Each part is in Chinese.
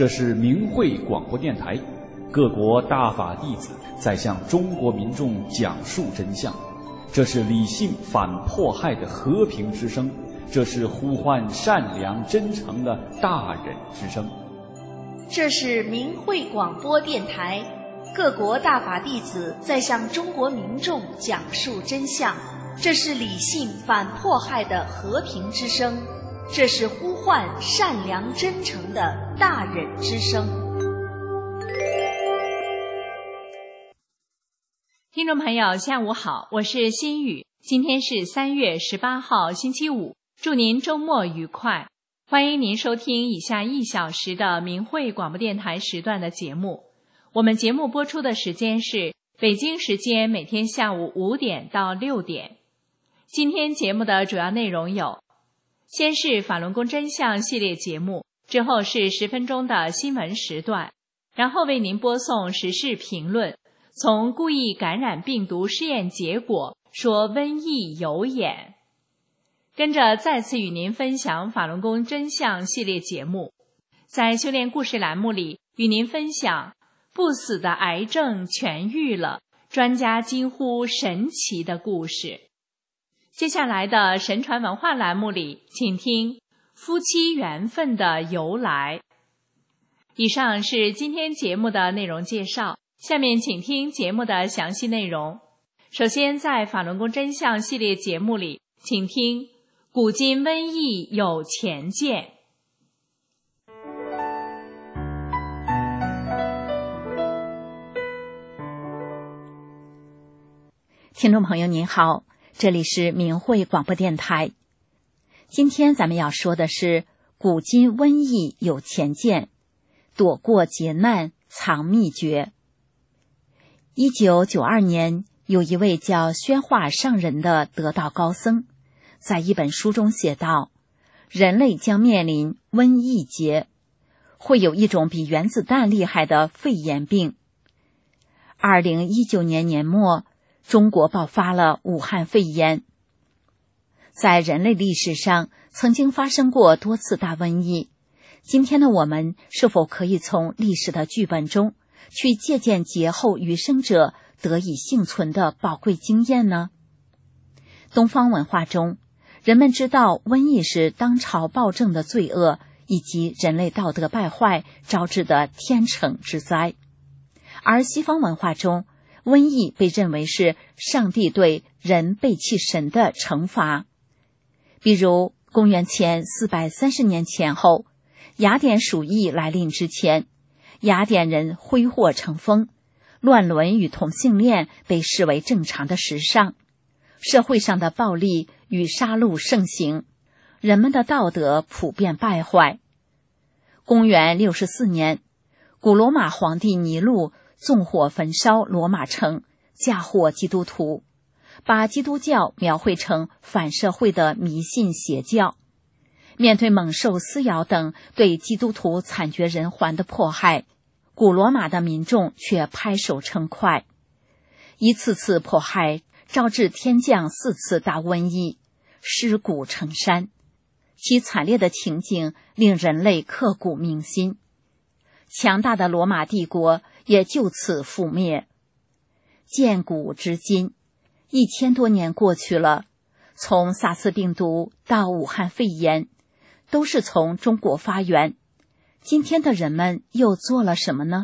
这是明慧广播电台，各国大法弟子在向中国民众讲述真相。这是理性反迫害的和平之声，这是呼唤善良真诚的大忍之声。 这是明慧广播电台，各国大法弟子在向中国民众讲述真相。这是理性反迫害的和平之声，这是呼唤善良真诚的大忍之声。 听众朋友下午好，我是心雨，今天是3月18号星期五，祝您周末愉快。欢迎您收听以下1小时的明慧广播电台时段的节目。我们节目播出的时间是北京时间每天下午5点到6点。今天节目的主要内容有：先是法轮功真相系列节目，之后是10分钟的新闻时段，然后为您播送时事评论，从故意感染病毒试验结果说瘟疫有眼。跟着再次与您分享法轮功真相系列节目，在修炼故事栏目里与您分享不死的癌症痊愈了，专家惊呼神奇的故事。接下来的神传文化栏目里，请听夫妻缘分的由来。以上是今天节目的内容介绍，下面请听节目的详细内容。首先在法轮功真相系列节目里，请听古今瘟疫有前见。 听众朋友您好，这里是明慧广播电台。今天咱们要说的是古今瘟疫有前见，躲过劫难藏秘诀。1992年，有一位叫宣化上人的得道高僧，在一本书中写道，人类将面临瘟疫劫，会有一种比原子弹厉害的肺炎病。2019年年末，中国爆发了武汉肺炎。在人类历史上曾经发生过多次大瘟疫，今天的我们是否可以从历史的剧本中去借鉴劫后余生者得以幸存的宝贵经验呢？东方文化中，人们知道瘟疫是当朝暴政的罪恶以及人类道德败坏招致的天惩之灾，而西方文化中，瘟疫被认为是上帝对人背弃神的惩罚。比如公元前430年前后，雅典鼠疫来临之前，雅典人挥霍成风，乱伦与同性恋被视为正常的时尚，社会上的暴力与杀戮盛行，人们的道德普遍败坏。公元64年，古罗马皇帝尼禄纵火焚烧罗马城，嫁祸基督徒，把基督教描绘成反社会的迷信邪教。面对猛兽撕咬等对基督徒惨绝人寰的迫害，古罗马的民众却拍手称快。一次次迫害招致天降4次大瘟疫，尸骨成山，其惨烈的情景令人类刻骨铭心。强大的罗马帝国也就此覆灭。建古至今，1000多年过去了，从萨斯病毒到武汉肺炎，都是从中国发源。今天的人们又做了什么呢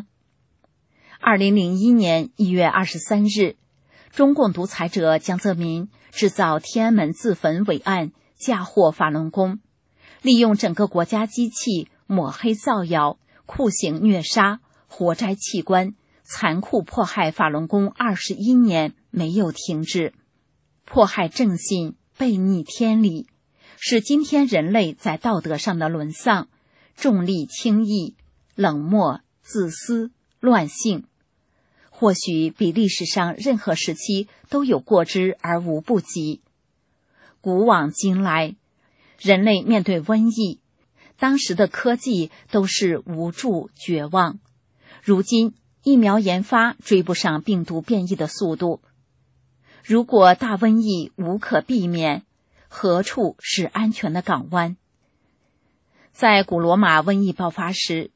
？2001年1月23日，中共独裁者江泽民制造天安门自焚伪案，嫁祸法轮功，利用整个国家机器抹黑造谣，酷刑虐杀，活摘器官，残酷迫害法轮功21年没有停止，迫害正信，背逆天理，使今天人类在道德上的沦丧，重利轻义，冷漠，自私，乱性，或许比历史上任何时期都有过之而无不及。古往今来，人类面对瘟疫，当时的科技都是无助绝望，如今疫苗研发追不上病毒变异的速度。如果大瘟疫无可避免，何处是安全的港湾？在古罗马瘟疫爆发时，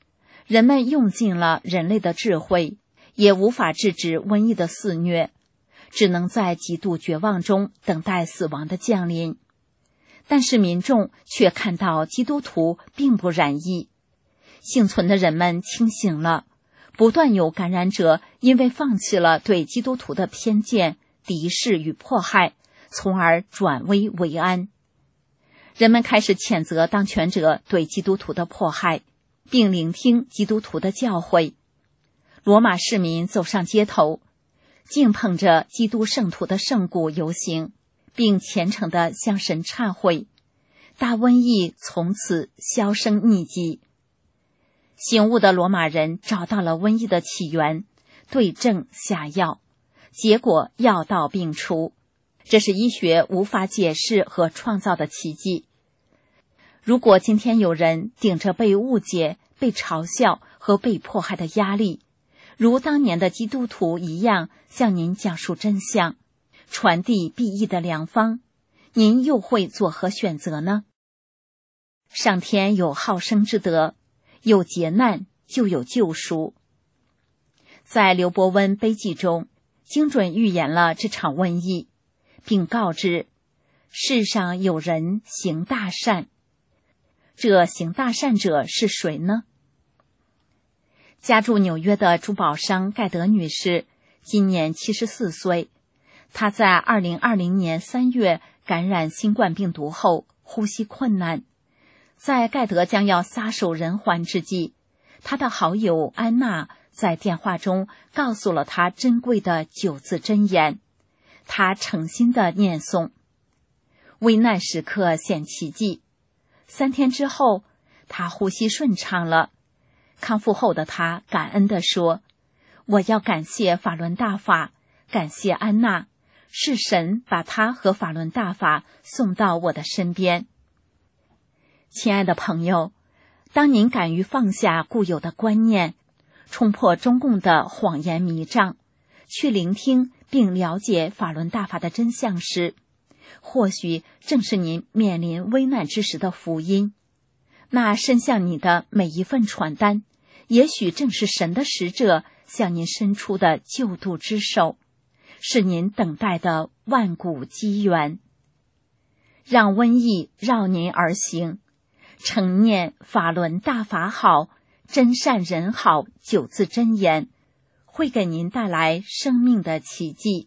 人们用尽了人类的智慧，也无法制止瘟疫的肆虐，只能在极度绝望中等待死亡的降临。但是民众却看到基督徒并不染疫，幸存的人们清醒了，不断有感染者因为放弃了对基督徒的偏见、敌视与迫害，从而转危为安。人们开始谴责当权者对基督徒的迫害，并聆听基督徒的教诲。罗马市民走上街头，敬捧着基督圣徒的圣骨游行，并虔诚地向神忏悔。大瘟疫从此销声匿迹。醒悟的罗马人找到了瘟疫的起源，对症下药，结果药到病除。这是医学无法解释和创造的奇迹。如果今天有人顶着被误解、被嘲笑和被迫害的压力，如当年的基督徒一样向您讲述真相，传递裨益的良方，您又会作何选择呢？上天有好生之德，有劫难就有救赎。在刘伯温悲记中，精准预言了这场瘟疫，并告知世上有人行大善。这行大善者是谁呢？家住纽约的珠宝商盖德女士今年74岁，她在2020年3月感染新冠病毒后呼吸困难。在盖德将要撒手人寰之际，她的好友安娜在电话中告诉了她珍贵的9字真言，她诚心地念诵。危难时刻显奇迹，3天之后，她呼吸顺畅了。康复后的她感恩地说：“我要感谢法轮大法，感谢安娜，是神把她和法轮大法送到我的身边。”亲爱的朋友，当您敢于放下固有的观念，冲破中共的谎言迷障，去聆听并了解法轮大法的真相时，或许正是您面临危难之时的福音。那伸向你的每一份传单，也许正是神的使者向您伸出的救度之手，是您等待的万古机缘。让瘟疫绕您而行，诚念法轮大法好，真善人好9字真言，会给您带来生命的奇迹。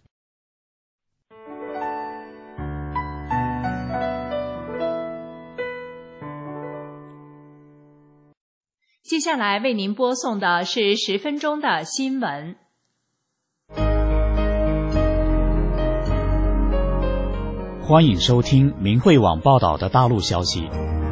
接下来为您播送的是10分钟的新闻。 欢迎收听明慧网报道的大陆消息。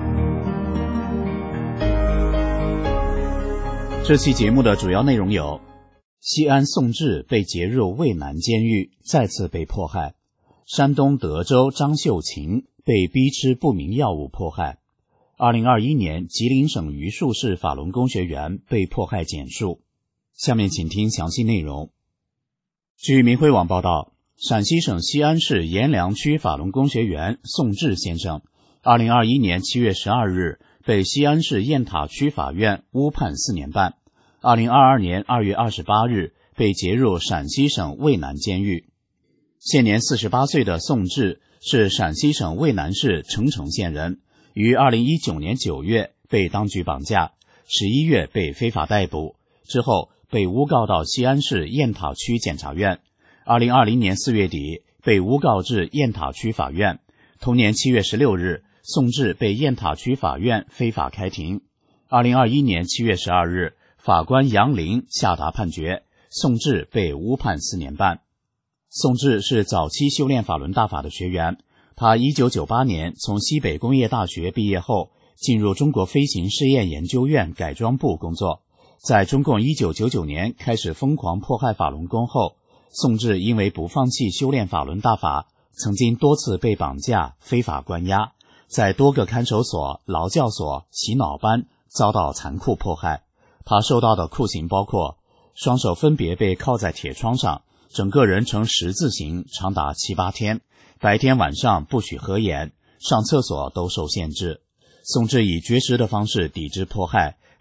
这期节目的主要内容有：西安宋志被劫入渭南监狱，再次被迫害；山东德州张秀琴被逼吃不明药物迫害；2021年吉林省榆树市法轮功学员被迫害减数。下面请听详细内容。据明慧网报道，陕西省西安市阎良区法轮功学员宋志先生2021年7月12日被西安市雁塔区法院误判4年半，2022年2月28日被劫入陕西省渭南监狱。现年48岁的宋志是陕西省渭南市澄城县人，于2019年9月被当局绑架，11月被非法逮捕，之后被诬告到西安市雁塔区检察院，2020年4月底被诬告至雁塔区法院。同年7月16日，宋志被雁塔区法院非法开庭。2021年7月12日，法官杨林下达判决，宋志被误判4年半。宋志是早期修炼法轮大法的学员，他1998年从西北工业大学毕业后，进入中国飞行试验研究院改装部工作。在中共1999年开始疯狂迫害法轮功后，宋志因为不放弃修炼法轮大法，曾经多次被绑架、非法关押，在多个看守所、劳教所、洗脑班遭到残酷迫害。他受到的酷刑包括双手分别被铐在铁窗上，整个人呈十字形长达7、8天，白天晚上不许合眼，上厕所都受限制。宋志以绝食的方式抵制迫害，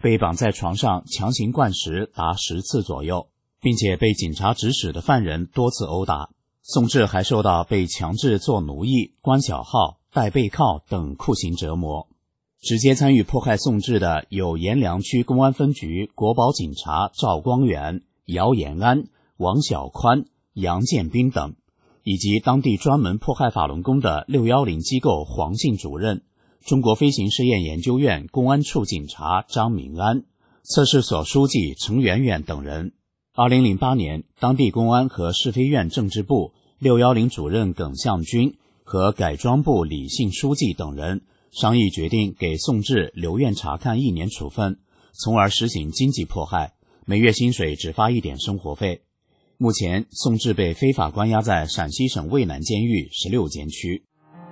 被绑在床上强行灌食达10次左右，并且被警察指使的犯人多次殴打。宋智还受到被强制做奴役、关小号、戴背铐等酷刑折磨。直接参与迫害宋智的有阎良区公安分局国保警察赵光元、姚延安、王小宽、杨建斌等，以及当地专门迫害法轮功的610机构黄姓主任、中国飞行试验研究院公安处警察张明安、测试所书记程远远等人。2008年，当地公安和市飞院政治部610主任耿向军和改装部李姓书记等人商议决定给宋智留院察看1年处分，从而实行经济迫害，每月薪水只发1点生活费。目前，宋智被非法关押在陕西省渭南监狱16监区。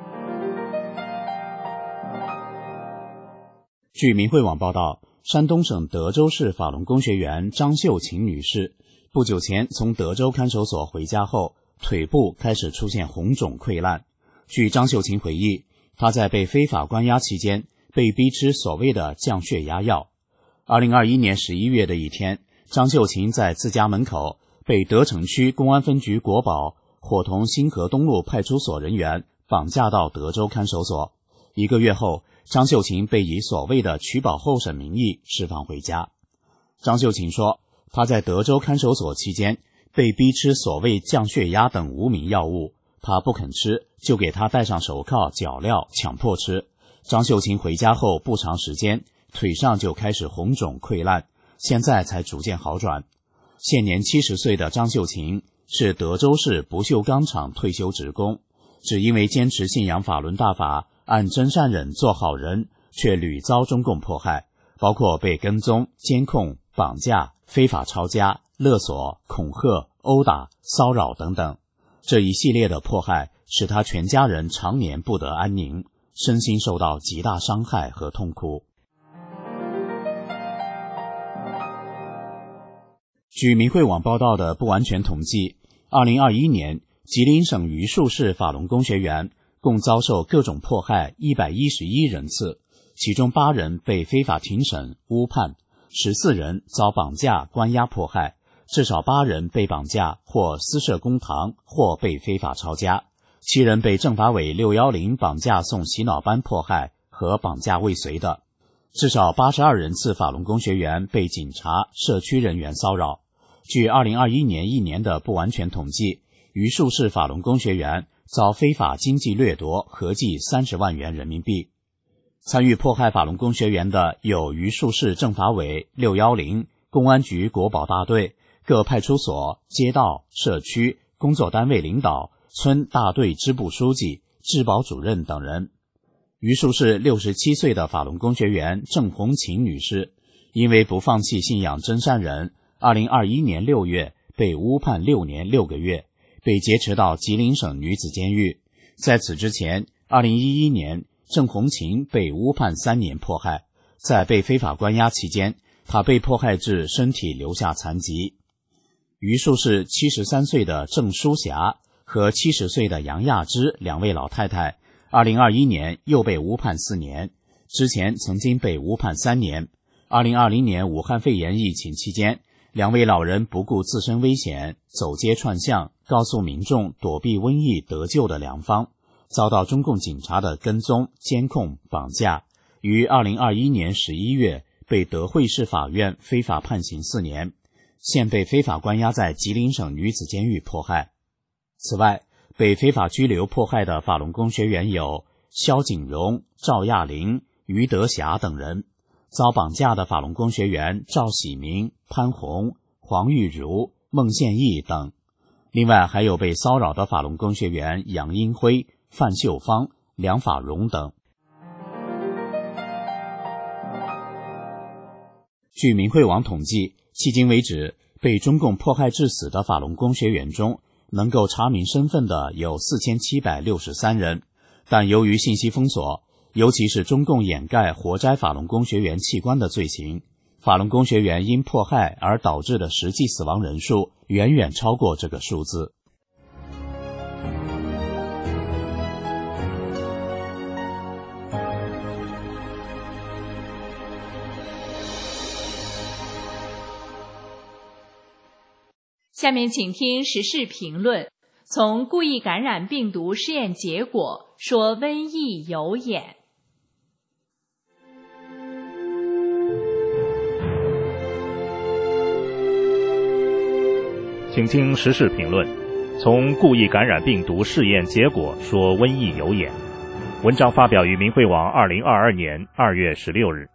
据明慧网报道，山东省德州市法轮功学员张秀琴女士不久前从德州看守所回家后，腿部开始出现红肿溃烂。据张秀琴回忆，她在被非法关押期间被逼吃所谓的降血压药。2021年11月的一天，张秀琴在自家门口被德城区公安分局国保伙同新河东路派出所人员绑架到德州看守所。1个月后，张秀琴被以所谓的取保候审名义释放回家。张秀琴说，她在德州看守所期间被逼吃所谓降血压等无名药物，她不肯吃，就给她戴上手铐脚镣强迫吃。张秀琴回家后不长时间，腿上就开始红肿溃烂，现在才逐渐好转。现年70岁的张秀琴是德州市不锈钢厂退休职工，只因为坚持信仰法轮大法，按真善忍做好人，却屡遭中共迫害，包括被跟踪、监控、绑架、非法抄家、勒索、恐吓、殴打、骚扰等等。这一系列的迫害使他全家人常年不得安宁，身心受到极大伤害和痛苦。据明慧网报道的不完全统计，2021年吉林省榆树市法轮功学员共遭受各种迫害111人次，其中8人被非法庭审诬判，14人遭绑架关押迫害，至少8人被绑架或私设公堂或被非法抄家，7人被政法委610绑架送洗脑班迫害和绑架未遂的，至少82人次法轮功学员被警察、社区人员骚扰。据2021年1年的不完全统计，榆树市法轮功学员遭非法经济掠夺合计30万元人民币。参与迫害法轮功学员的有榆树市政法委610、公安局国保大队、各派出所、街道、社区、工作单位领导、村大队支部书记、治保主任等人。榆树市67岁的法轮功学员郑红琴女士，因为不放弃信仰真善忍，2021年6月被诬判6年6个月，被劫持到吉林省女子监狱。在此之前，2011年，郑红琴被诬判3年迫害，在被非法关押期间，她被迫害致身体留下残疾。榆树市73岁的郑淑霞和70岁的杨亚芝2位老太太，2021年又被诬判4年，之前曾经被诬判3年。2020年武汉肺炎疫情期间，2位老人不顾自身危险，走街串巷，告诉民众躲避瘟疫得救的良方，遭到中共警察的跟踪、监控、绑架，于2021年11月被德惠市法院非法判刑4年，现被非法关押在吉林省女子监狱迫害。此外，被非法拘留迫害的法轮功学员有肖景荣、赵亚玲、于德霞等人，遭绑架的法轮功学员赵喜明、潘红、黄玉茹、孟宪义等。另外还有被骚扰的法轮功学员杨英辉、范秀芳、梁法荣等。据明慧网统计，迄今为止，被中共迫害致死的法轮功学员中，能够查明身份的有4763人，但由于信息封锁，尤其是中共掩盖活摘法轮功学员器官的罪行，法轮功学员因迫害而导致的实际死亡人数远远超过这个数字。 下面请听时事评论，从故意感染病毒试验结果说瘟疫有眼。 请听时事评论，从故意感染病毒试验结果说瘟疫有眼。文章发表于明慧网2022年2月16日。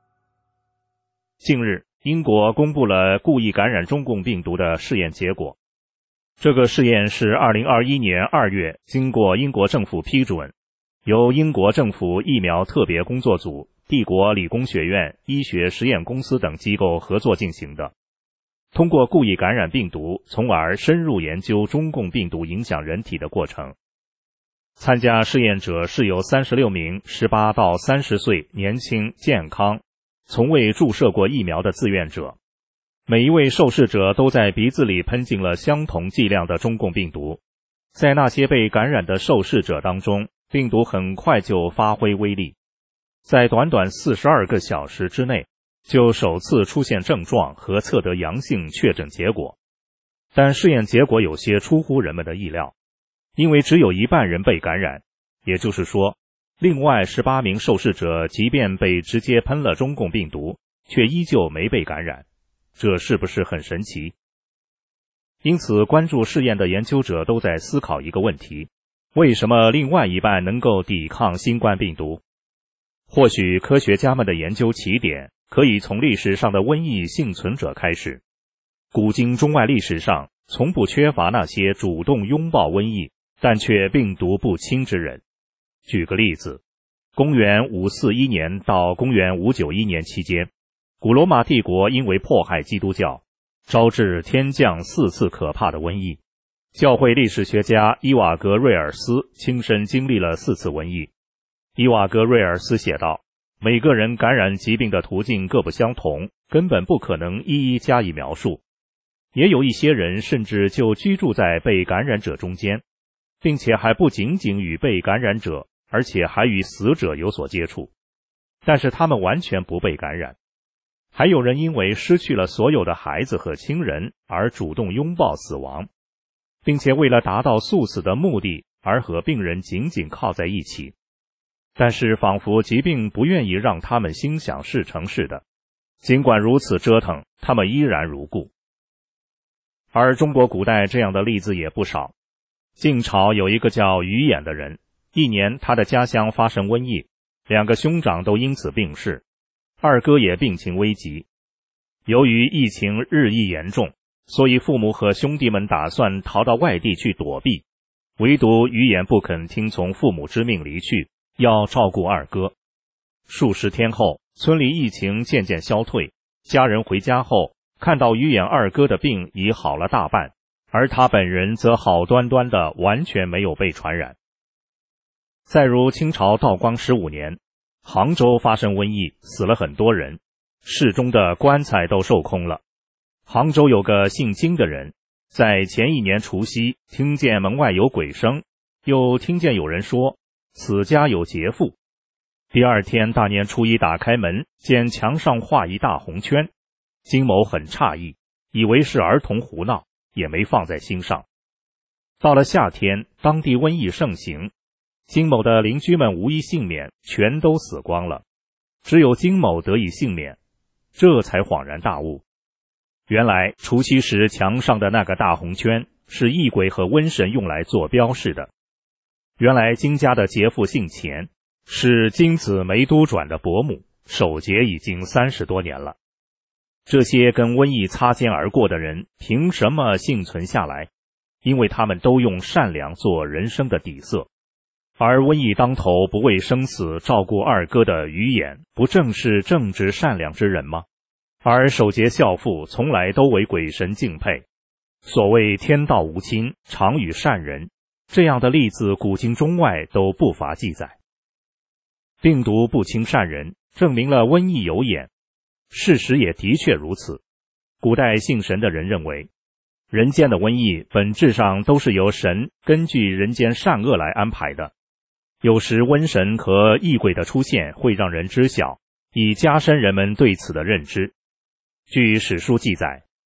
近日，英国公布了故意感染中共病毒的试验结果。这个试验是2021年2月经过英国政府批准，由英国政府疫苗特别工作组、帝国理工学院医学实验公司等机构合作进行的。通过故意感染病毒，从而深入研究中共病毒影响人体的过程。参加试验者是由36名18到30岁年轻、健康、从未注射过疫苗的志愿者。每一位受试者都在鼻子里喷进了相同剂量的中共病毒。在那些被感染的受试者当中，病毒很快就发挥威力，在短短42个小时之内就首次出现症状和测得阳性确诊结果。但试验结果有些出乎人们的意料，因为只有一半人被感染，也就是说，另外18名受试者即便被直接喷了中共病毒，却依旧没被感染，这是不是很神奇？因此，关注试验的研究者都在思考一个问题：为什么另外一半能够抵抗新冠病毒？或许科学家们的研究起点可以从历史上的瘟疫幸存者开始。古今中外历史上从不缺乏那些主动拥抱瘟疫但却病毒不侵之人。举个例子，公元541年到公元591年期间，古罗马帝国因为迫害基督教，招致天降4次可怕的瘟疫。教会历史学家伊瓦格瑞尔斯亲身经历了4次瘟疫。伊瓦格瑞尔斯写道，每个人感染疾病的途径各不相同，根本不可能一一加以描述。也有一些人甚至就居住在被感染者中间，并且还不仅仅与被感染者，而且还与死者有所接触，但是他们完全不被感染。还有人因为失去了所有的孩子和亲人而主动拥抱死亡，并且为了达到速死的目的而和病人紧紧靠在一起，但是仿佛疾病不愿意让他们心想事成似的，尽管如此折腾，他们依然如故。而中国古代这样的例子也不少。晋朝有一个叫于衍的人，一年他的家乡发生瘟疫，2个兄长都因此病逝，二哥也病情危急。由于疫情日益严重，所以父母和兄弟们打算逃到外地去躲避，唯独于衍不肯听从父母之命离去，要照顾二哥。数十天后，村里疫情渐渐消退，家人回家后看到于衍二哥的病已好了大半，而他本人则好端端的完全没有被传染。再如清朝道光15年，杭州发生瘟疫，死了很多人，市中的棺材都售空了。杭州有个姓金的人，在前一年除夕听见门外有鬼声，又听见有人说此家有劫富。第二天大年初一打开门，见墙上画一大红圈，金某很诧异，以为是儿童胡闹，也没放在心上。到了夏天，当地瘟疫盛行，金某的邻居们无一幸免，全都死光了，只有金某得以幸免，这才恍然大悟。原来除夕时墙上的那个大红圈是异鬼和瘟神用来做标示的。原来金家的劫富姓钱，是金子梅都转的伯母，守节已经30多年了。这些跟瘟疫擦肩而过的人凭什么幸存下来？因为他们都用善良做人生的底色。而瘟疫当头不为生死照顾二哥的于衍，不正是正直善良之人吗？而守节孝父从来都为鬼神敬佩。所谓天道无亲，常与善人，这样的例子古今中外都不乏记载。病毒不侵善人，证明了瘟疫有眼。事实也的确如此。古代信神的人认为，人间的瘟疫本质上都是由神根据人间善恶来安排的。有时瘟神和异鬼的出现会让人知晓，以加深人们对此的认知。据史书记载，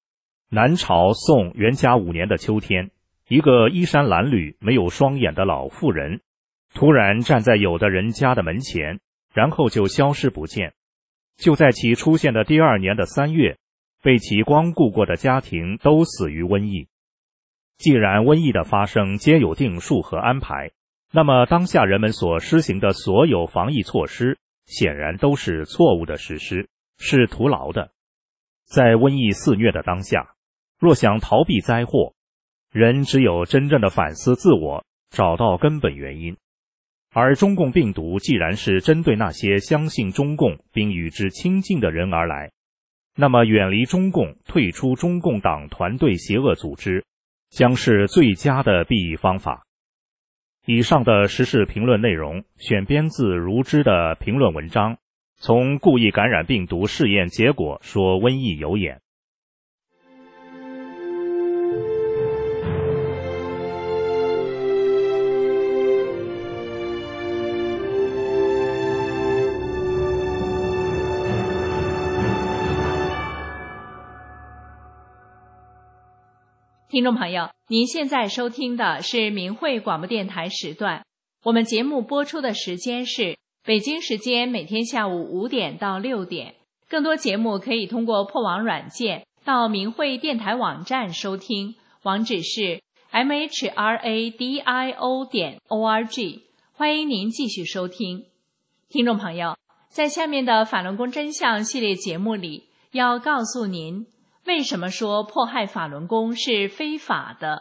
南朝宋元嘉5年的秋天，一个衣衫褴褛、没有双眼的老妇人，突然站在有的人家的门前，然后就消失不见。就在其出现的第2年的3月，被其光顾过的家庭都死于瘟疫。既然瘟疫的发生皆有定数和安排，那么当下人们所施行的所有防疫措施，显然都是错误的实施，是徒劳的。在瘟疫肆虐的当下，若想逃避灾祸，人只有真正的反思自我，找到根本原因。而中共病毒既然是针对那些相信中共并与之亲近的人而来，那么远离中共、退出中共党团队邪恶组织，将是最佳的避疫方法。以上的时事评论内容选编自如之的评论文章，从故意感染病毒试验结果说瘟疫有眼。 听众朋友，您现在收听的是明慧广播电台时段，我们节目播出的时间是北京时间每天下午5点到6点。更多节目可以通过破网软件到明慧电台网站收听，网址是 mhradio.org。 欢迎您继续收听。听众朋友，在下面的法轮功真相系列节目里，要告诉您为什么说迫害法轮功是非法的。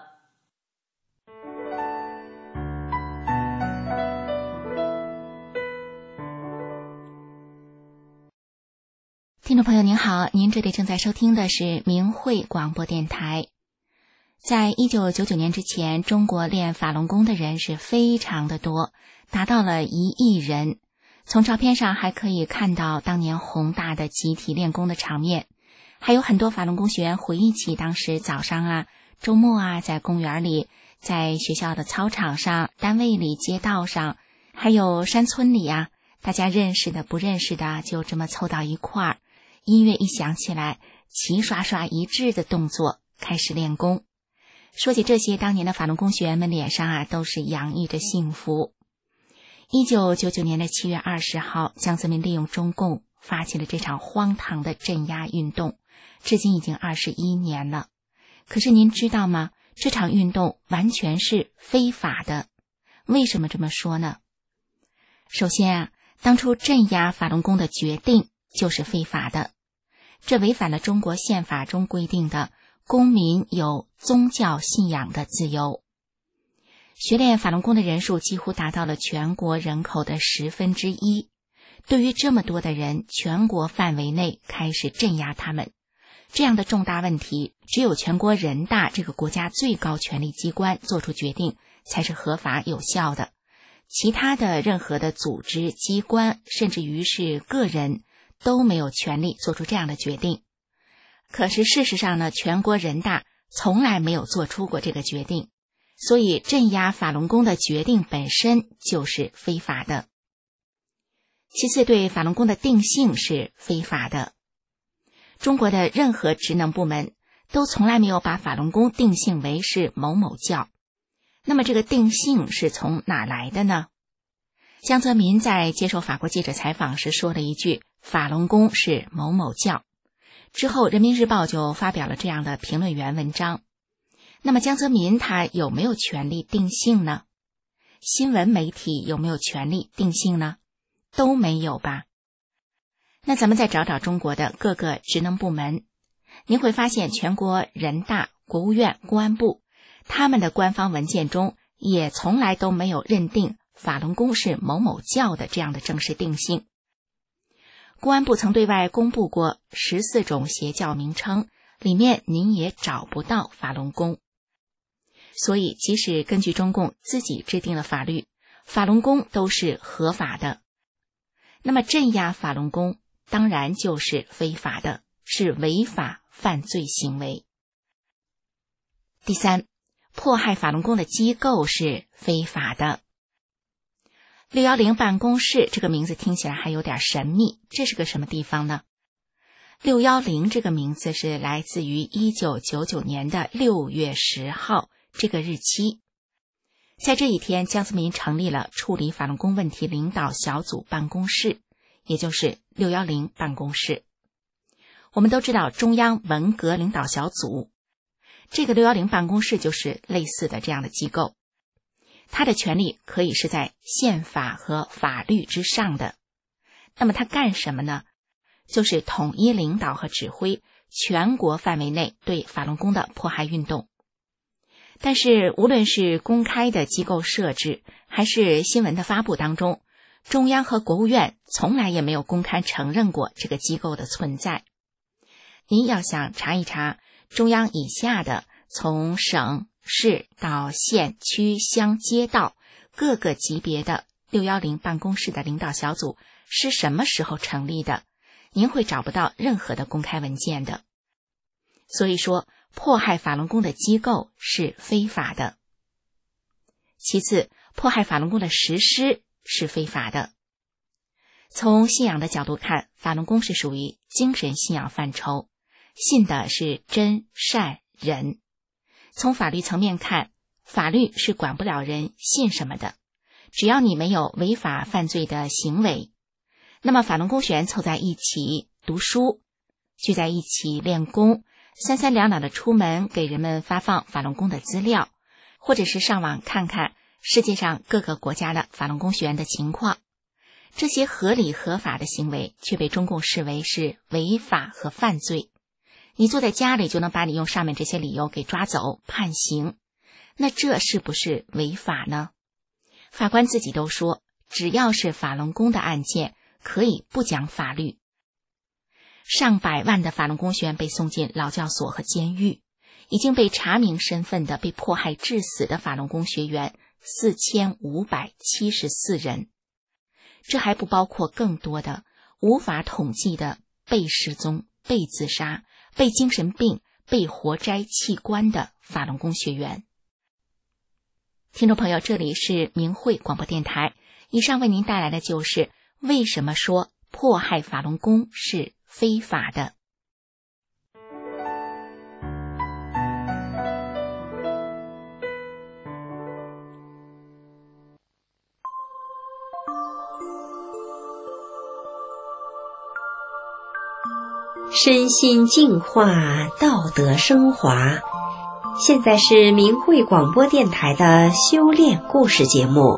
听众朋友您好，您这里正在收听的是明慧广播电台。在1999年之前，中国练法轮功的人是非常的多，达到了1亿人。从照片上还可以看到当年宏大的集体练功的场面。还有很多法轮功学员回忆起当时早上啊、周末啊，在公园里、在学校的操场上、单位里、街道上，还有山村里啊，大家认识的不认识的就这么凑到一块儿，音乐一响起来，齐刷刷一致的动作开始练功。说起这些，当年的法轮功学员们脸上啊都是洋溢着幸福。1999年的7月20号，江泽民利用中共发起了这场荒唐的镇压运动，至今已经21年了。可是您知道吗？这场运动完全是非法的。为什么这么说呢？首先啊，当初镇压法轮功的决定就是非法的，这违反了中国宪法中规定的公民有宗教信仰的自由。学练法轮功的人数几乎达到了全国人口的1/10。对于这么多的人，全国范围内开始镇压他们，这样的重大问题，只有全国人大这个国家最高权力机关做出决定才是合法有效的。其他的任何的组织、机关，甚至于是个人，都没有权利做出这样的决定。可是事实上呢，全国人大从来没有做出过这个决定，所以镇压法轮功的决定本身就是非法的。其次，对法轮功的定性是非法的。中国的任何职能部门都从来没有把法轮功定性为是某某教。那么这个定性是从哪来的呢？江泽民在接受法国记者采访时说了一句，法轮功是某某教。之后人民日报就发表了这样的评论员文章。那么江泽民他有没有权利定性呢？新闻媒体有没有权利定性呢？都没有吧。那咱们再找找中国的各个职能部门，您会发现全国人大、国务院、公安部他们的官方文件中也从来都没有认定法轮功是某某教的这样的正式定性。公安部曾对外公布过14种邪教名称，里面您也找不到法轮功。所以即使根据中共自己制定的法律，法轮功都是合法的。那么镇压法轮功当然就是非法的，是违法犯罪行为。第三，迫害法轮功的机构是非法的。610办公室这个名字听起来还有点神秘，这是个什么地方呢？ 610这个名字是来自于1999年的6月10号这个日期。在这一天，江泽民成立了处理法轮功问题领导小组办公室，也就是610办公室。我们都知道中央文革领导小组，这个610办公室就是类似的这样的机构，它的权力可以是在宪法和法律之上的。那么它干什么呢？就是统一领导和指挥全国范围内对法轮功的迫害运动。但是无论是公开的机构设置，还是新闻的发布当中，中央和国务院从来也没有公开承认过这个机构的存在。您要想查一查中央以下的从省、市到县、区、乡、街道各个级别的610办公室的领导小组是什么时候成立的，您会找不到任何的公开文件的。所以说，迫害法轮功的机构是非法的。其次，迫害法轮功的实施是非法的。从信仰的角度看，法轮功是属于精神信仰范畴，信的是真善仁。从法律层面看，法律是管不了人信什么的，只要你没有违法犯罪的行为。那么法轮功学员凑在一起读书，聚在一起练功，三三两两的出门给人们发放法轮功的资料，或者是上网看看世界上各个国家的法轮功学员的情况。这些合理合法的行为却被中共视为是违法和犯罪。你坐在家里就能把你用上面这些理由给抓走判刑，那这是不是违法呢？法官自己都说，只要是法轮功的案件可以不讲法律。上百万的法轮功学员被送进劳教所和监狱，已经被查明身份的被迫害致死的法轮功学员4574人，这还不包括更多的无法统计的被失踪、被自杀、被精神病、被活摘器官的法轮功学员。听众朋友，这里是明慧广播电台，以上为您带来的就是为什么说迫害法轮功是非法的。 身心净化，道德升华。现在是明慧广播电台的修炼故事节目。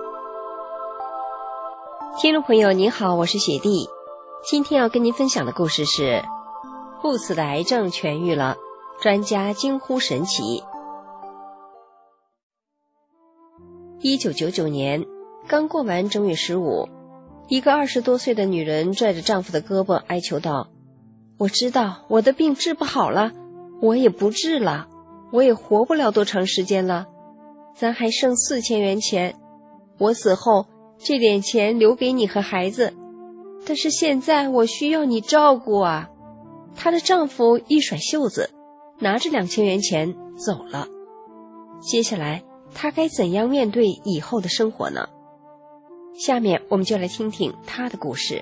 听众朋友您好，我是雪莉。今天要跟您分享的故事是不死的癌症痊愈了，专家惊呼神奇。1999年刚过完正月15，一个20多岁的女人拽着丈夫的胳膊哀求道，我知道我的病治不好了，我也不治了，我也活不了多长时间了，咱还剩4000元钱，我死后这点钱留给你和孩子，但是现在我需要你照顾啊。她的丈夫一甩袖子，拿着2000元钱走了。接下来她该怎样面对以后的生活呢？下面我们就来听听她的故事。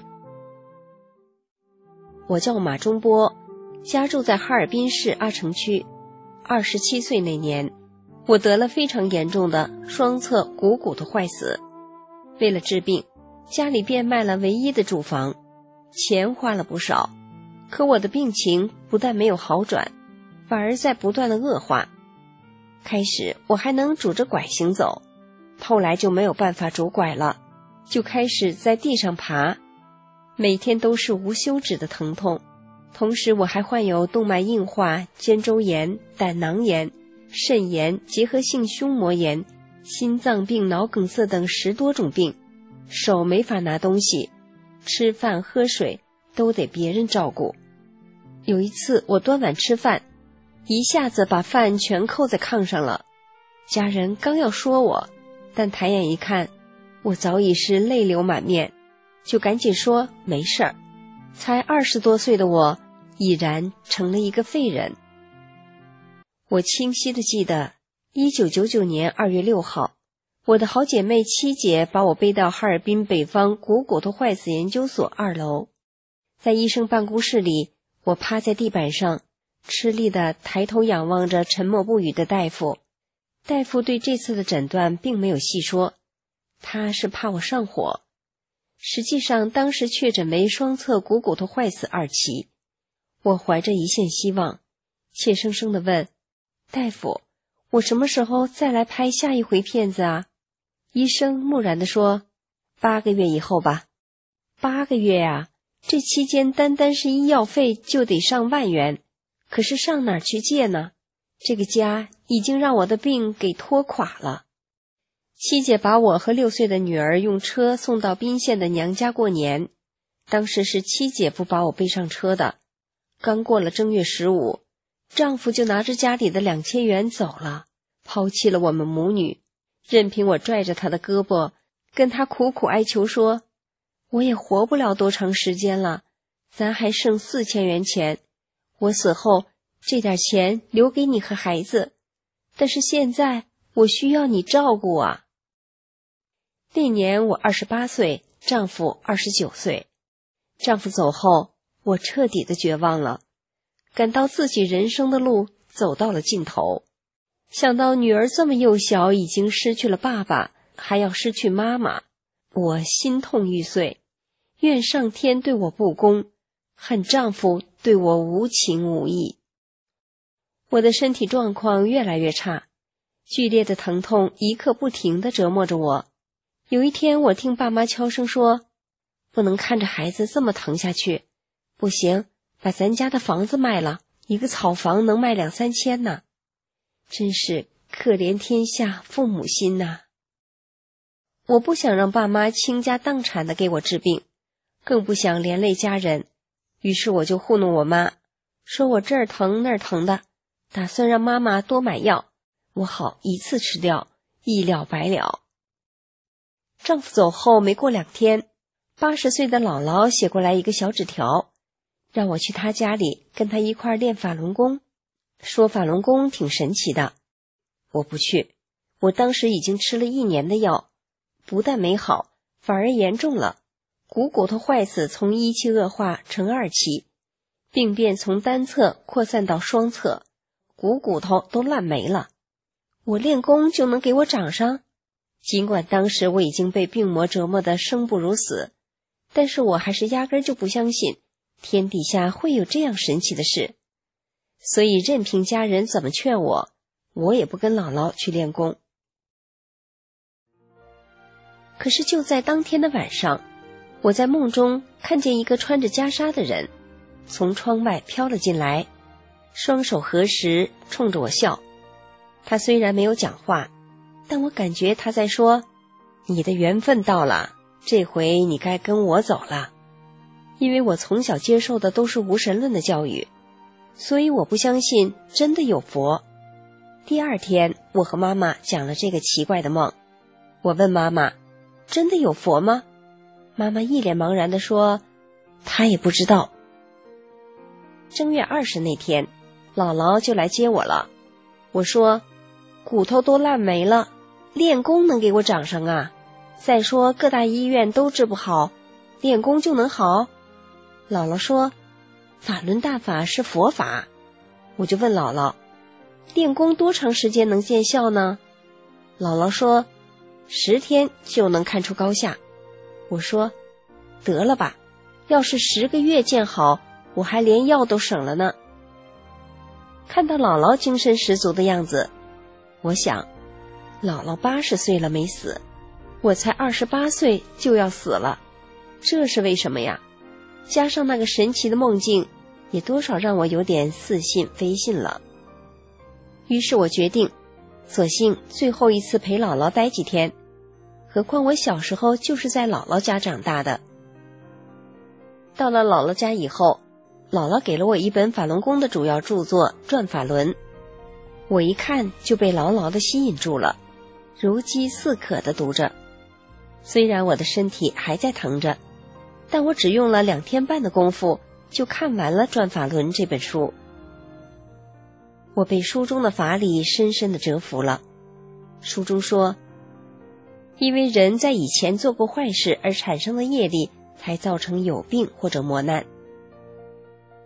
我叫马中波，家住在哈尔滨市阿城区。27岁那年，我得了非常严重的双侧股骨头坏死。为了治病，家里变卖了唯一的住房，钱花了不少，可我的病情不但没有好转，反而在不断的恶化。开始我还能拄着拐行走，后来就没有办法拄拐了，就开始在地上爬，每天都是无休止的疼痛。同时我还患有动脉硬化、肩周炎、胆囊炎、肾炎、结核性胸膜炎、心脏病、脑梗塞等10多种病，手没法拿东西，吃饭喝水都得别人照顾。有一次我端碗吃饭，一下子把饭全扣在炕上了，家人刚要说我，但抬眼一看，我早已是泪流满面，就赶紧说没事儿。才20多岁的我已然成了一个废人。我清晰地记得1999年2月6号，我的好姐妹七姐把我背到哈尔滨北方股骨头坏死研究所2楼。在医生办公室里， 我趴在地板上，吃力地抬头仰望着沉默不语的大夫。大夫对这次的诊断并没有细说，他是怕我上火。实际上当时确诊为双侧股骨头坏死2期。我怀着一线希望，怯生生地问大夫，我什么时候再来拍下一回片子啊？医生木然地说，8个月以后吧。8个月啊，这期间单单是医药费就得上万元，可是上哪儿去借呢？这个家已经让我的病给拖垮了。七姐把我和6岁的女儿用车送到宾县的娘家过年，当时是七姐夫把我背上车的。刚过了正月15，丈夫就拿着家里的2000元走了，抛弃了我们母女，任凭我拽着他的胳膊，跟他苦苦哀求说，我也活不了多长时间了，咱还剩4000元钱，我死后这点钱留给你和孩子，但是现在我需要你照顾啊。那年我28岁，丈夫29岁。丈夫走后，我彻底的绝望了，感到自己人生的路走到了尽头。想到女儿这么幼小，已经失去了爸爸，还要失去妈妈，我心痛欲碎，怨上天对我不公，恨丈夫对我无情无义。我的身体状况越来越差，剧烈的疼痛一刻不停地折磨着我。有一天我听爸妈悄声说，不能看着孩子这么疼下去，不行，把咱家的房子卖了，一个草房能卖2-3千呢。真是可怜天下父母心呐。我不想让爸妈倾家荡产的给我治病，更不想连累家人，于是我就糊弄我妈，说我这儿疼那儿疼的，打算让妈妈多买药，我好一次吃掉，一了百了。丈夫走后没过2天，80岁的姥姥写过来一个小纸条，让我去她家里跟她一块儿练法轮功，说法轮功挺神奇的。我不去，我当时已经吃了1年的药，不但没好，反而严重了，股骨头坏死从1期恶化成2期，病变从单侧扩散到双侧，股骨头都烂没了。我练功就能给我长上？尽管当时我已经被病魔折磨得生不如死，但是我还是压根就不相信天底下会有这样神奇的事，所以任凭家人怎么劝我，我也不跟姥姥去练功。可是就在当天的晚上，我在梦中看见一个穿着袈裟的人从窗外飘了进来，双手合十冲着我笑。他虽然没有讲话，但我感觉他在说，你的缘分到了，这回你该跟我走了。因为我从小接受的都是无神论的教育，所以我不相信真的有佛。第2天，我和妈妈讲了这个奇怪的梦。我问妈妈，真的有佛吗？妈妈一脸茫然地说，她也不知道。正月20那天，姥姥就来接我了。我说，骨头都烂没了，练功能给我长上啊？再说各大医院都治不好，练功就能好？姥姥说，法轮大法是佛法。我就问姥姥，练功多长时间能见效呢？姥姥说，10天就能看出高下。我说，得了吧，要是10个月见好，我还连药都省了呢。看到姥姥精神十足的样子，我想，姥姥80岁了没死，我才28岁就要死了，这是为什么呀？加上那个神奇的梦境，也多少让我有点似信非信了。于是我决定，索性最后一次陪姥姥待几天，何况我小时候就是在姥姥家长大的。到了姥姥家以后，姥姥给了我一本法轮功的主要著作《转法轮》，我一看就被牢牢地吸引住了，如饥似渴地读着。虽然我的身体还在疼着，但我只用了2天半的功夫就看完了《转法轮》这本书。我被书中的法理深深地折服了。书中说，因为人在以前做过坏事而产生的业力，才造成有病或者磨难。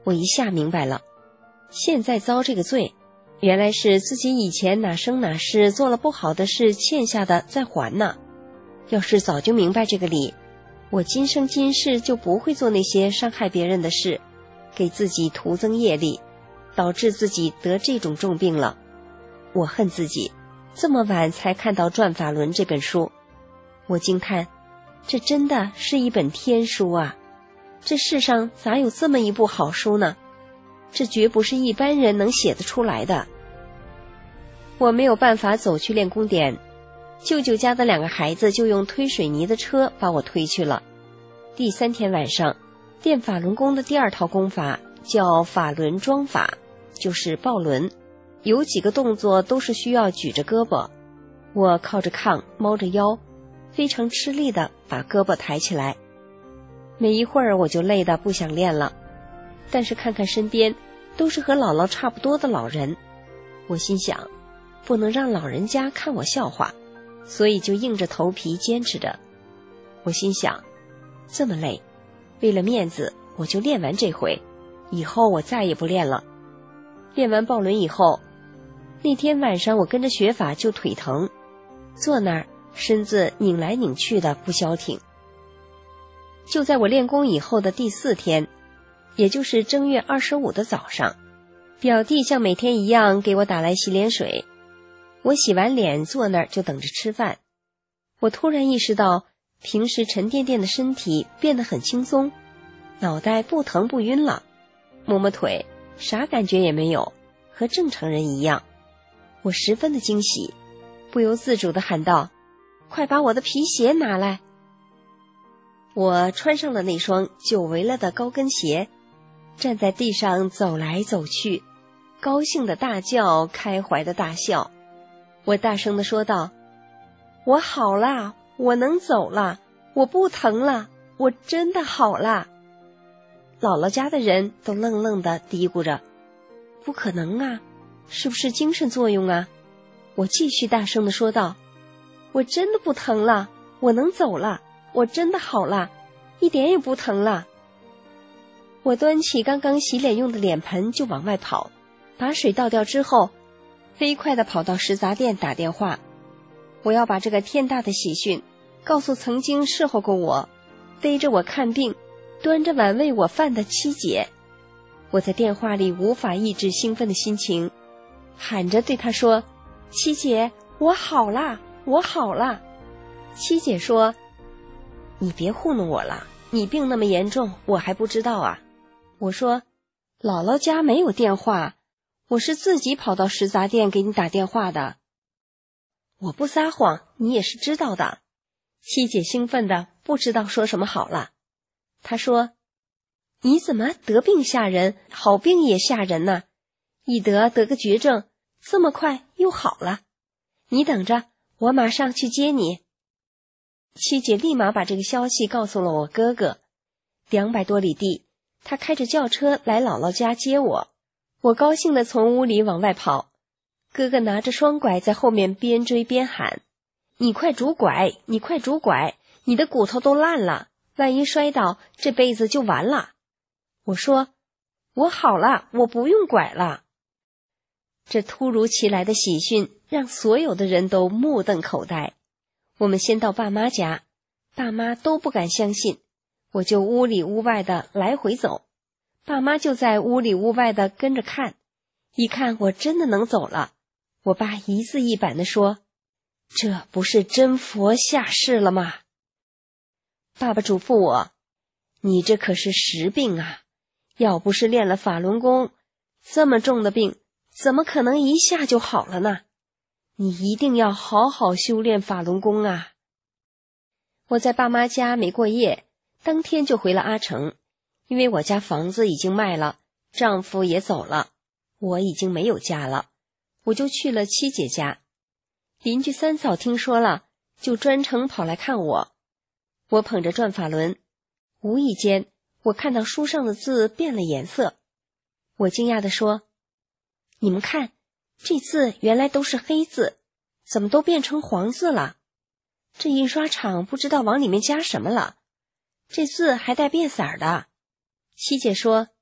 我一下明白了，现在遭这个罪，原来是自己以前哪生哪世做了不好的事欠下的在还呢。要是早就明白这个理，我今生今世就不会做那些伤害别人的事，给自己徒增业力，导致自己得这种重病了。我恨自己这么晚才看到《转法轮》这本书，我惊叹，这真的是一本天书啊！这世上咋有这么一部好书呢？这绝不是一般人能写得出来的。我没有办法走去练功点，舅舅家的2个孩子就用推水泥的车把我推去了。第3天晚上，练法轮功的第2套功法叫法轮桩法，就是抱轮，有几个动作都是需要举着胳膊。我靠着炕，猫着腰，非常吃力地把胳膊抬起来。没一会儿我就累得不想练了，但是看看身边都是和姥姥差不多的老人，我心想不能让老人家看我笑话，所以就硬着头皮坚持着。我心想，这么累，为了面子我就练完这回，以后我再也不练了。练完抱轮以后，那天晚上我跟着学法就腿疼，坐那儿身子拧来拧去的不消停。就在我练功以后的第4天，也就是正月25的早上，表弟像每天一样给我打来洗脸水，我洗完脸坐那儿就等着吃饭。我突然意识到平时沉甸甸的身体变得很轻松，脑袋不疼不晕了，摸摸腿啥感觉也没有，和正常人一样。我十分的惊喜，不由自主地喊道，快把我的皮鞋拿来。我穿上了那双久违了的高跟鞋，站在地上走来走去，高兴的大叫，开怀的大笑。我大声地说道，我好啦，我能走了，我不疼了，我真的好啦。姥姥家的人都愣愣地嘀咕着，不可能啊，是不是精神作用啊？我继续大声地说道，我真的不疼了，我能走了，我真的好了，一点也不疼了。我端起刚刚洗脸用的脸盆就往外跑，把水倒掉之后，飞快地跑到食杂店打电话，我要把这个天大的喜讯告诉曾经侍候过我，背着我看病，端着碗喂我饭的七姐。我在电话里无法抑制兴奋的心情，喊着对她说，七姐，我好啦，我好啦。七姐说，你别糊弄我了，你病那么严重，我还不知道啊。我说，姥姥家没有电话，我是自己跑到食杂店给你打电话的。我不撒谎，你也是知道的。七姐兴奋的不知道说什么好了。她说，你怎么得病吓人，好病也吓人呢？一得个绝症，这么快又好了。你等着，我马上去接你。七姐立马把这个消息告诉了我哥哥。200多里地，他开着轿车来姥姥家接我。我高兴地从屋里往外跑，哥哥拿着双拐在后面边追边喊，你快拄拐，你快拄拐，你的骨头都烂了，万一摔倒，这辈子就完了。我说，我好了，我不用拐了。这突如其来的喜讯让所有的人都目瞪口呆。我们先到爸妈家，爸妈都不敢相信，我就屋里屋外的来回走，爸妈就在屋里屋外的跟着看。一看我真的能走了，我爸一字一板地说，这不是真佛下世了吗？爸爸嘱咐我，你这可是实病啊，要不是练了法轮功，这么重的病怎么可能一下就好了呢？你一定要好好修炼法轮功啊。我在爸妈家没过夜，当天就回了阿城，因为我家房子已经卖了，丈夫也走了，我已经没有家了，我就去了七姐家。邻居三嫂听说了，就专程跑来看我。我捧着转法轮，无意间我看到书上的字变了颜色。我惊讶地说，你们看，这字原来都是黑字，怎么都变成黄字了？这印刷厂不知道往里面加什么了，这字还带变色的。七姐说，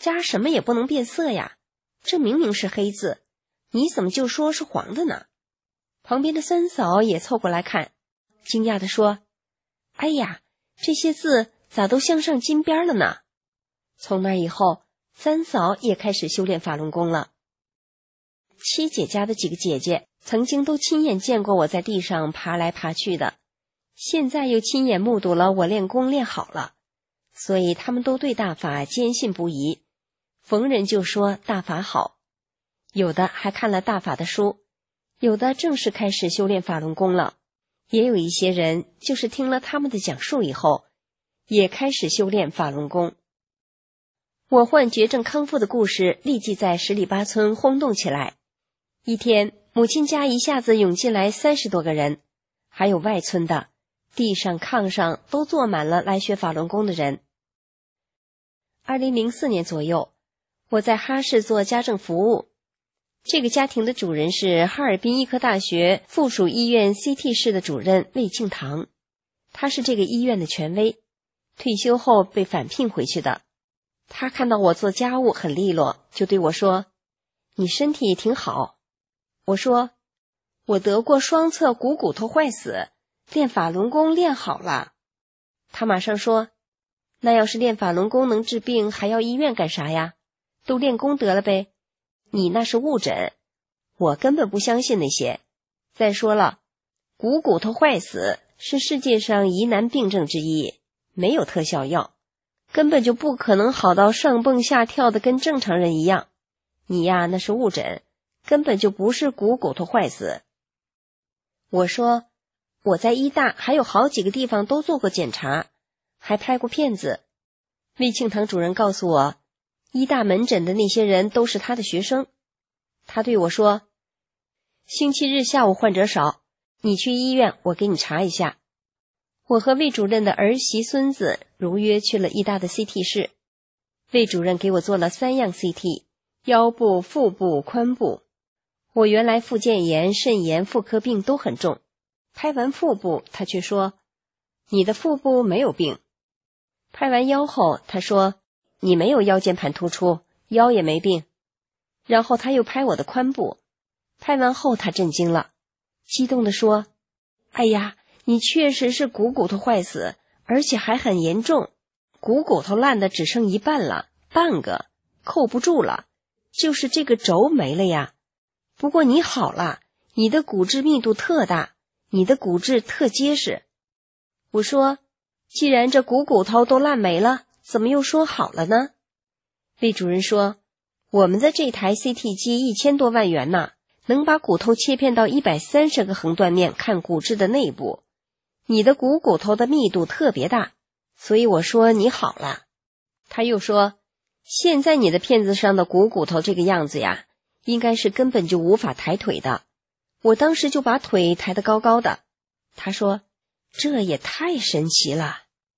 加什么也不能变色呀，这明明是黑字，你怎么就说是黄的呢？旁边的三嫂也凑过来看，惊讶地说：哎呀，这些字咋都镶上金边了呢？从那以后，三嫂也开始修炼法轮功了。七姐家的几个姐姐曾经都亲眼见过我在地上爬来爬去的，现在又亲眼目睹了我练功练好了，所以他们都对大法坚信不疑，逢人就说大法好，有的还看了大法的书，有的正式开始修炼法轮功了，也有一些人就是听了他们的讲述以后，也开始修炼法轮功。我患绝症康复的故事立即在十里八村轰动起来。一天，母亲家一下子涌进来30多个人，还有外村的，地上炕上都坐满了来学法轮功的人。2004年左右，我在哈市做家政服务，这个家庭的主人是哈尔滨医科大学附属医院 CT 室的主任魏庆堂，他是这个医院的权威，退休后被返聘回去的。他看到我做家务很利落，就对我说：你身体挺好。我说：我得过双侧股骨头坏死，练法轮功练好了。他马上说：那要是练法轮功能治病，还要医院干啥呀？都练功得了呗。你那是误诊，我根本不相信那些。再说了，股骨头坏死是世界上疑难病症之一，没有特效药，根本就不可能好到上蹦下跳的跟正常人一样。你呀，那是误诊，根本就不是股骨头坏死。我说，我在医大还有好几个地方都做过检查，还拍过片子。魏庆堂主任告诉我，医大门诊的那些人都是他的学生。他对我说：星期日下午患者少，你去医院我给你查一下。我和魏主任的儿媳孙子如约去了医大的 CT 室。魏主任给我做了3样 CT， 腰部、腹部、髋部。我原来附件炎、肾炎、妇科病都很重，拍完腹部他却说：你的腹部没有病。拍完腰后他说：你没有腰间盘突出，腰也没病。然后他又拍我的髋部，拍完后他震惊了，激动地说：哎呀，你确实是股骨头坏死，而且还很严重，股骨头烂的只剩一半了，半个扣不住了，就是这个轴没了呀。不过你好了，你的骨质密度特大，你的骨质特结实。我说，既然这股骨头都烂没了，怎么又说好了呢？魏主任说，我们的这台 CT 机1000多万元呢，能把骨头切片到130个横断面看骨质的内部。你的股骨头的密度特别大，所以我说你好了。他又说，现在你的片子上的股骨头这个样子呀，应该是根本就无法抬腿的。我当时就把腿抬得高高的。他说，这也太神奇了。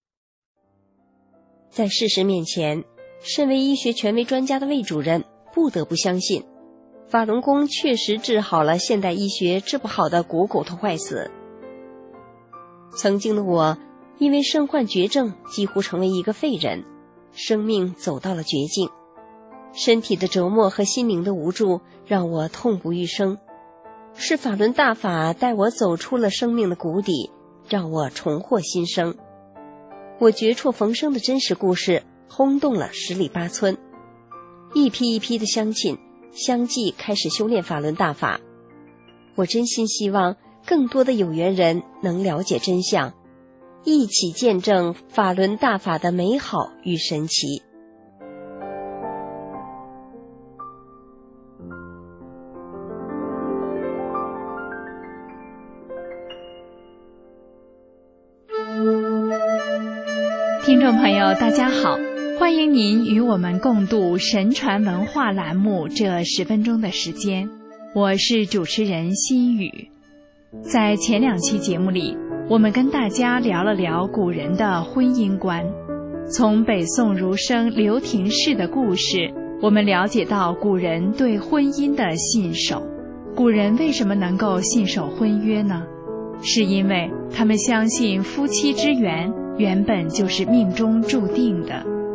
在事实面前，身为医学权威专家的魏主任不得不相信，法轮功确实治好了现代医学治不好的股骨头坏死。曾经的我因为身患绝症，几乎成为一个废人，生命走到了绝境，身体的折磨和心灵的无助让我痛不欲生。是法轮大法带我走出了生命的谷底，让我重获新生。我绝处逢生的真实故事轰动了十里八村，一批一批的乡亲相继开始修炼法轮大法。我真心希望更多的有缘人能了解真相，一起见证法轮大法的美好与神奇。 听众朋友大家好，欢迎您与我们共度神传文化栏目这10分钟的时间，我是主持人心雨。在前2期节目里，我们跟大家聊了聊古人的婚姻观。从北宋儒生刘廷式的故事，我们了解到古人对婚姻的信守。古人为什么能够信守婚约呢？是因为他们相信夫妻之缘原本就是命中注定的。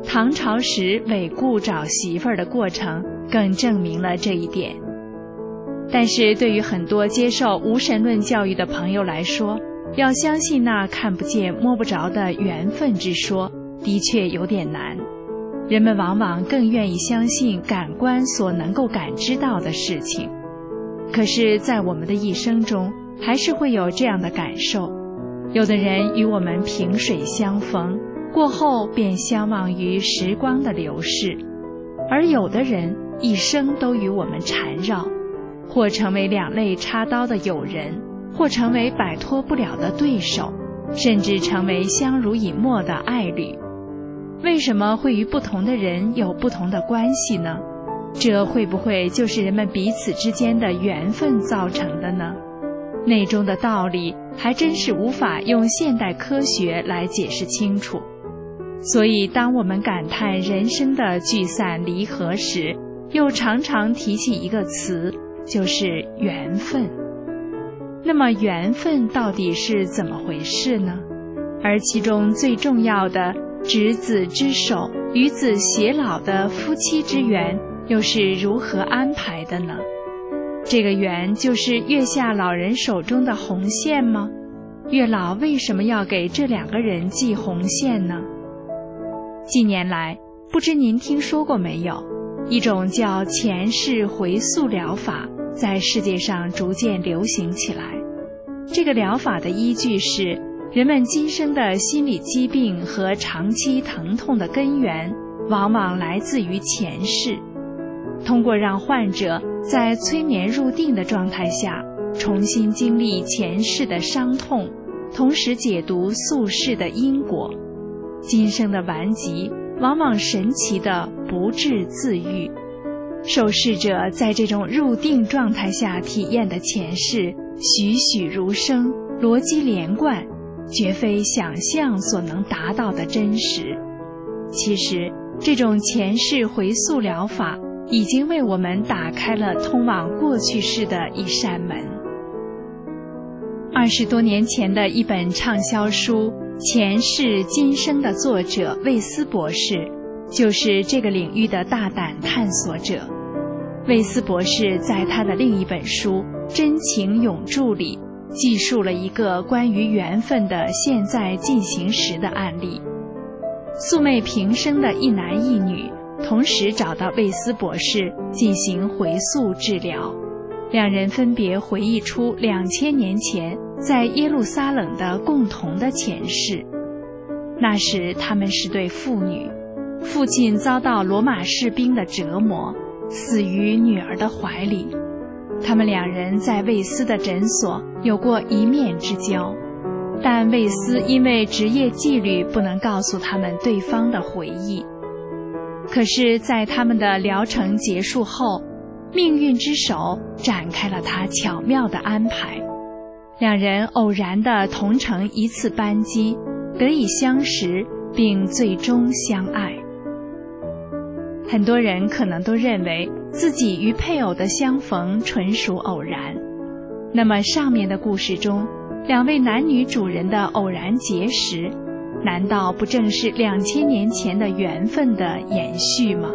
唐朝时韦固找媳妇儿的过程更证明了这一点。但是对于很多接受无神论教育的朋友来说，要相信那看不见摸不着的缘分之说，的确有点难。人们往往更愿意相信感官所能够感知到的事情。可是在我们的一生中，还是会有这样的感受，有的人与我们萍水相逢，过后便相忘于时光的流逝，而有的人一生都与我们缠绕，或成为两肋插刀的友人，或成为摆脱不了的对手，甚至成为相濡以沫的爱侣。为什么会与不同的人有不同的关系呢？这会不会就是人们彼此之间的缘分造成的呢？内中的道理还真是无法用现代科学来解释清楚。所以当我们感叹人生的聚散离合时，又常常提起一个词，就是缘分。那么缘分到底是怎么回事呢？而其中最重要的执子之手，与子偕老的夫妻之缘又是如何安排的呢？这个缘就是月下老人手中的红线吗？月老为什么要给这两个人系红线呢？近年来，不知您听说过没有，一种叫前世回溯疗法在世界上逐渐流行起来。这个疗法的依据是，人们今生的心理疾病和长期疼痛的根源往往来自于前世。通过让患者在催眠入定的状态下重新经历前世的伤痛，同时解读宿世的因果，今生的顽疾往往神奇地不治自愈。受试者在这种入定状态下体验的前世栩栩如生，逻辑连贯，绝非想象所能达到的真实。其实这种前世回溯疗法已经为我们打开了通往过去式的一扇门。20多年前的一本畅销书《前世今生》的作者魏斯博士就是这个领域的大胆探索者。魏斯博士在他的另一本书《真情永驻》里记述了一个关于缘分的现在进行时的案例。素昧平生的一男一女同时找到魏斯博士进行回溯治疗，两人分别回忆出2000年前在耶路撒冷的共同的前世。那时他们是对父女，父亲遭到罗马士兵的折磨，死于女儿的怀里。他们两人在魏斯的诊所有过一面之交，但魏斯因为职业纪律不能告诉他们对方的回忆。可是在他们的疗程结束后，命运之手展开了他巧妙的安排，两人偶然地同乘一次班机，得以相识，并最终相爱。很多人可能都认为自己与配偶的相逢纯属偶然，那么上面的故事中，两位男女主人的偶然结识，难道不正是2000年前的缘分的延续吗？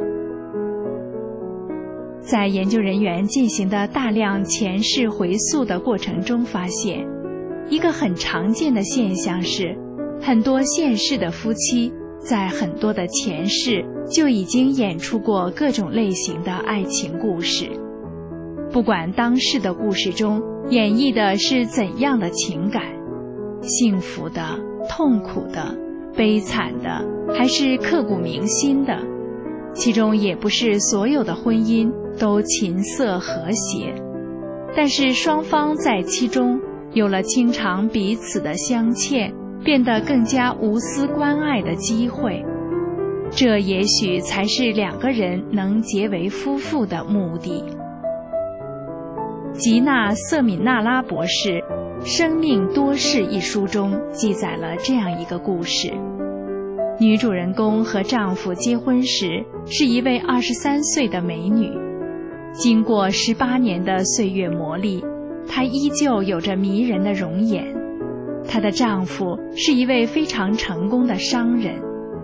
在研究人员进行的大量前世回溯的过程中发现，一个很常见的现象是，很多现世的夫妻在很多的前世就已经演出过各种类型的爱情故事。不管当事的故事中演绎的是怎样的情感，幸福的、痛苦的、悲惨的，还是刻骨铭心的，其中也不是所有的婚姻都琴瑟和谐，但是双方在其中有了经常彼此的相欠，变得更加无私关爱的机会。这也许才是两个人能结为夫妇的目的。吉娜·瑟敏纳拉博士《生命多事》一书中记载了这样一个故事。女主人公和丈夫结婚时是一位23岁的美女，经过18年的岁月磨砺，她依旧有着迷人的容颜。她的丈夫是一位非常成功的商人，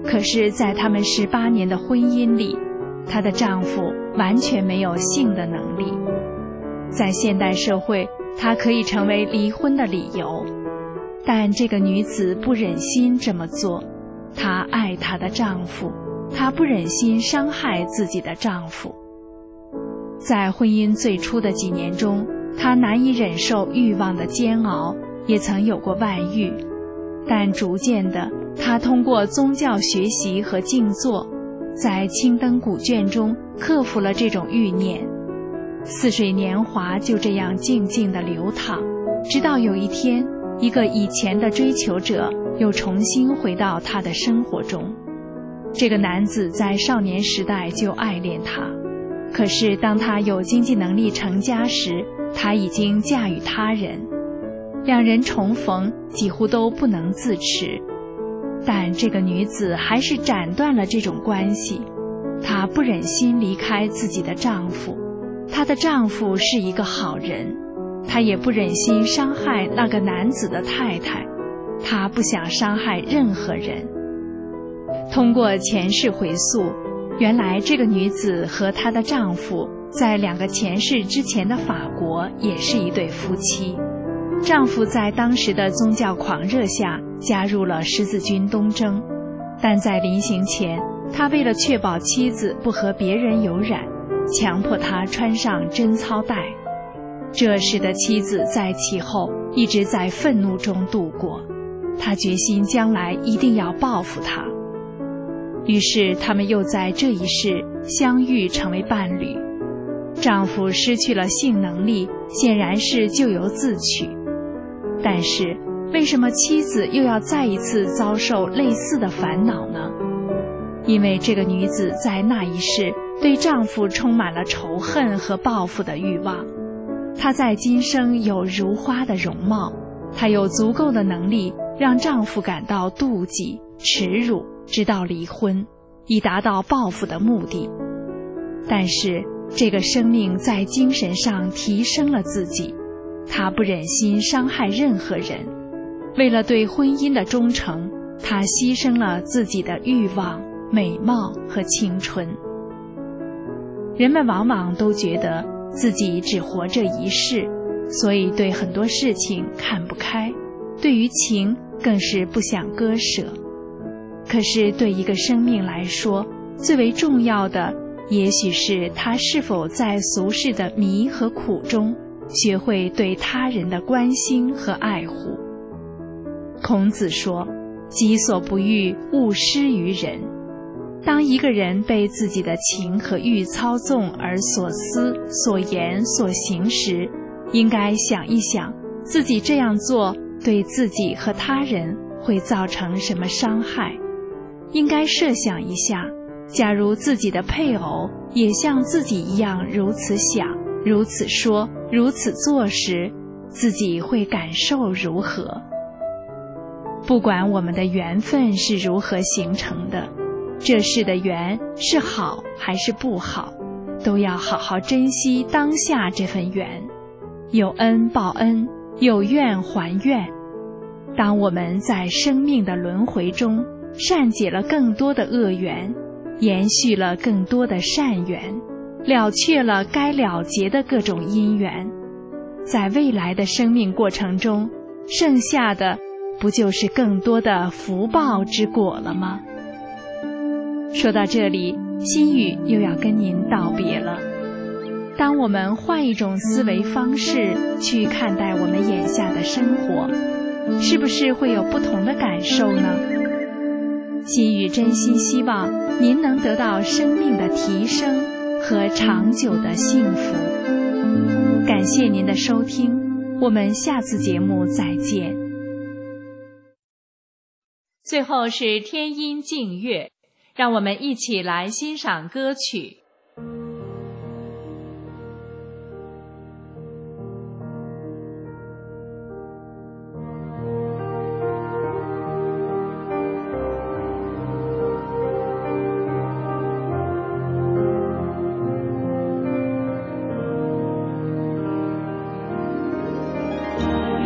可是在他们18年的婚姻里，她的丈夫完全没有性的能力。在现代社会，它可以成为离婚的理由，但这个女子不忍心这么做。她爱她的丈夫，她不忍心伤害自己的丈夫。在婚姻最初的几年中，她难以忍受欲望的煎熬，也曾有过外遇，但逐渐的，她通过宗教学习和静坐，在青灯古卷中克服了这种欲念。似水年华就这样静静地流淌，直到有一天，一个以前的追求者又重新回到她的生活中。这个男子在少年时代就爱恋她，可是当她有经济能力成家时，她已经嫁与他人。两人重逢几乎都不能自持，但这个女子还是斩断了这种关系。她不忍心离开自己的丈夫，她的丈夫是一个好人，她也不忍心伤害那个男子的太太，她不想伤害任何人。通过前世回溯，原来这个女子和她的丈夫在2个前世之前的法国也是一对夫妻。丈夫在当时的宗教狂热下加入了十字军东征，但在临行前，他为了确保妻子不和别人有染，强迫她穿上贞操带。这使得妻子在其后一直在愤怒中度过，她决心将来一定要报复他。于是他们又在这一世相遇成为伴侣。丈夫失去了性能力，显然是咎由自取。但是为什么妻子又要再一次遭受类似的烦恼呢？因为这个女子在那一世对丈夫充满了仇恨和报复的欲望。她在今生有如花的容貌，她有足够的能力让丈夫感到妒忌、耻辱，直到离婚，以达到报复的目的。但是这个生命在精神上提升了自己，她不忍心伤害任何人，为了对婚姻的忠诚，她牺牲了自己的欲望、美貌和青春。人们往往都觉得自己只活这一世，所以对很多事情看不开，对于情更是不想割舍。可是对一个生命来说，最为重要的也许是他是否在俗世的迷和苦中学会对他人的关心和爱护。孔子说，己所不欲，勿施于人。当一个人被自己的情和欲操纵而所思、所言、所行时，应该想一想自己这样做对自己和他人会造成什么伤害。应该设想一下，假如自己的配偶也像自己一样如此想、如此说、如此做时，自己会感受如何？不管我们的缘分是如何形成的，这世的缘是好还是不好，都要好好珍惜当下这份缘，有恩报恩，有怨还怨。当我们在生命的轮回中善解了更多的恶缘，延续了更多的善缘，了却了该了结的各种因缘，在未来的生命过程中，剩下的不就是更多的福报之果了吗？说到这里，心语又要跟您道别了。当我们换一种思维方式去看待我们眼下的生活，是不是会有不同的感受呢？心语真心希望您能得到生命的提升和长久的幸福。感谢您的收听，我们下次节目再见。最后是天音静乐，让我们一起来欣赏歌曲。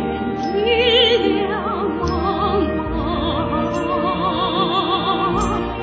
月亮茫茫，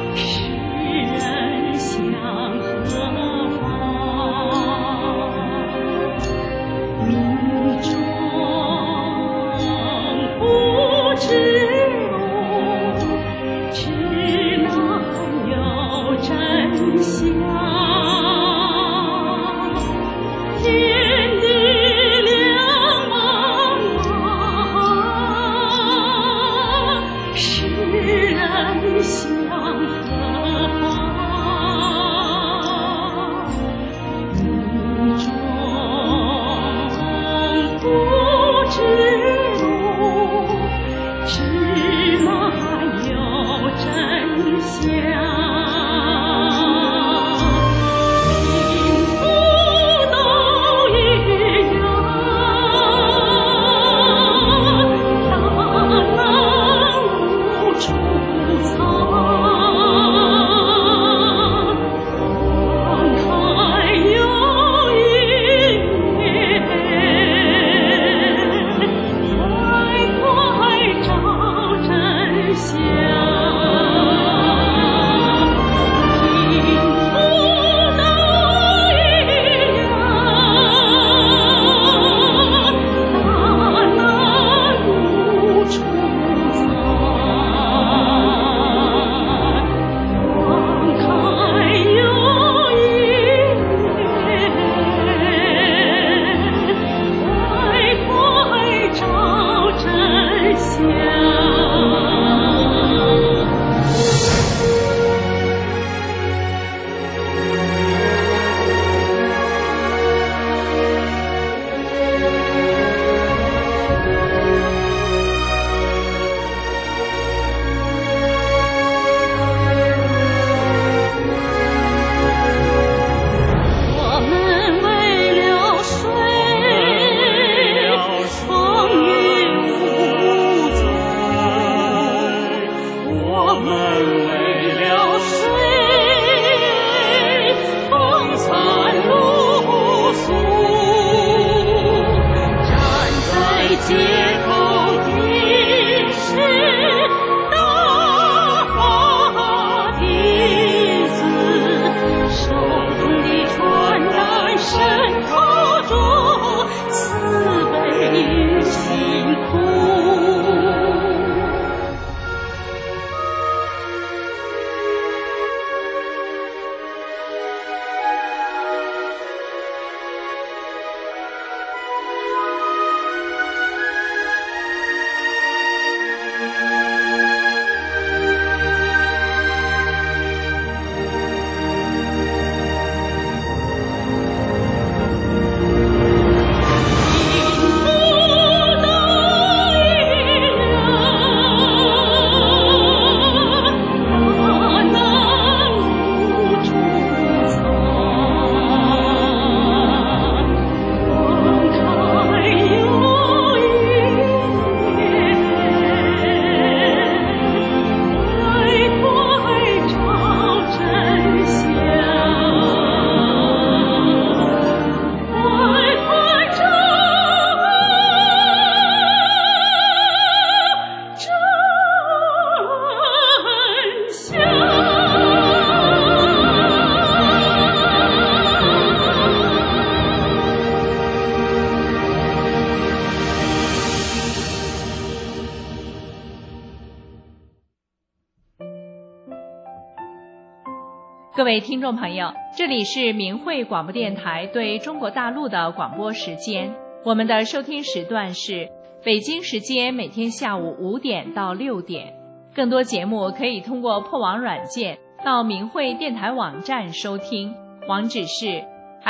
各位听众朋友，这里是明慧广播电台对中国大陆的广播时间，我们的收听时段是北京时间每天下午5点到6点。更多节目可以通过破网软件到明慧电台网站收听，网址是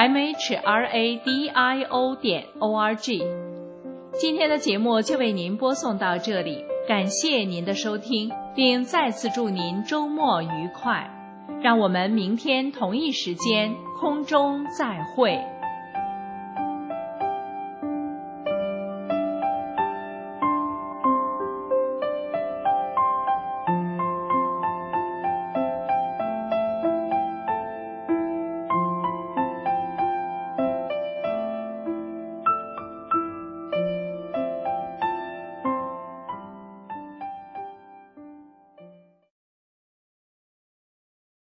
mhradio.org。 今天的节目就为您播送到这里，感谢您的收听，并再次祝您周末愉快。让我们明天同一时间空中再会。